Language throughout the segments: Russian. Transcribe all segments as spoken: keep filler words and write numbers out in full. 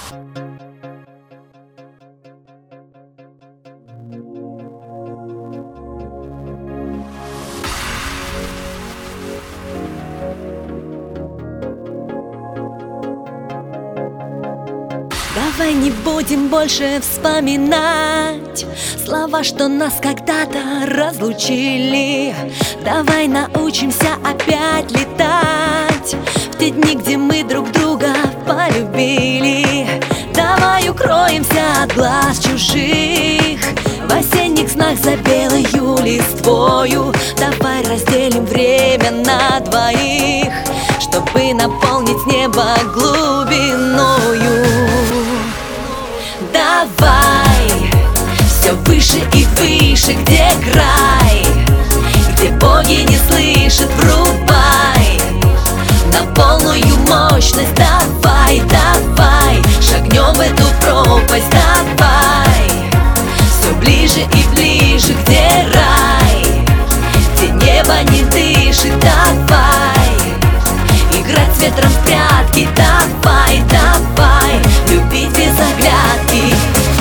Давай не будем больше вспоминать слова, что нас когда-то разлучили. Давай научимся опять летать в те дни, где мы друг друга полюбили. Давай укроемся от глаз чужих в осенних снах за белою листвою. Давай разделим время на двоих, чтобы наполнить небо глубиною. Давай все выше и выше, где край, где боги не слышат, врубай на полную мощность. Давай, давай, шагнем в эту пропасть. Давай все ближе и ближе, где рай, где небо не дышит. Давай играть с ветром в прятки. Давай, давай, любить без оглядки.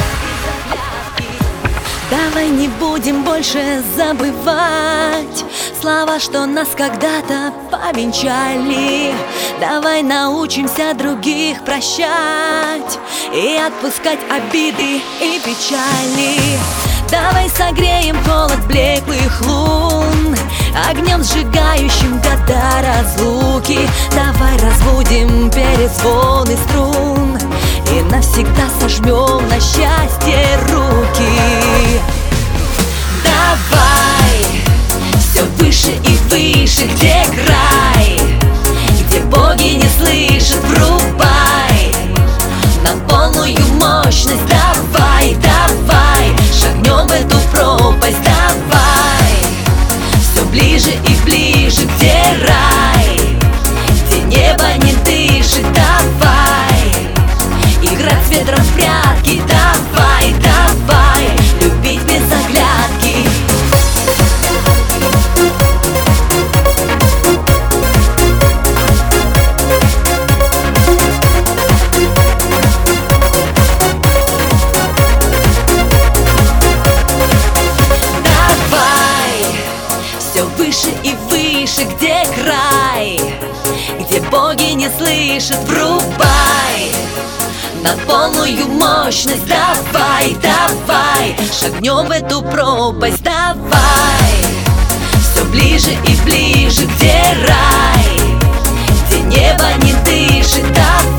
Давай не будем больше забывать слова, что нас когда-то повенчали. Давай научимся других прощать и отпускать обиды и печали. Давай согреем холод блеклых лун огнем, сжигающим года разлуки. Давай разбудим перезвоны струн и навсегда сожмем на счастье руки. Давай все выше и выше, где край, где боги не слышат, врубай на полную мощность. Давай, давай, шагнем в эту пропасть. Давай все ближе и ближе, где рай, где небо не дышит. Давай играть с ветром в прятки. Давай, давай, любить без оглядки. Давай все выше и выше, где край, где боги не слышат, врубай на полную мощность. Давай, давай, шагнем в эту пропасть. Давай все ближе и ближе, где рай, где небо не дышит. Давай